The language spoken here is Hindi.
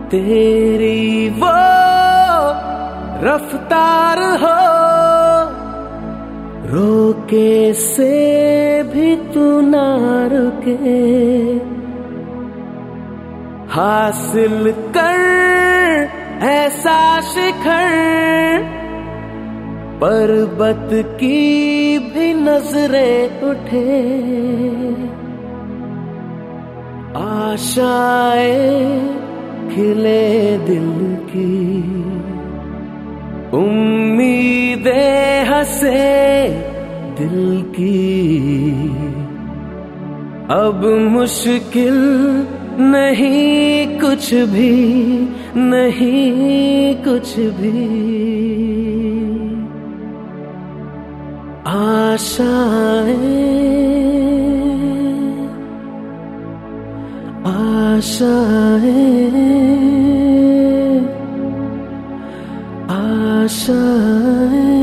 तेरी वो रफ्तार हो, रोके से भी तू ना रुके। हासिल कर ऐसा शिखर, पर्वत की भी नजरें उठे। आशाएं खिले दिल की, उम्मीदें हंसे दिल की। अब मुश्किल नहीं कुछ भी, नहीं कुछ भी। आशाएं आशाएं आशाएं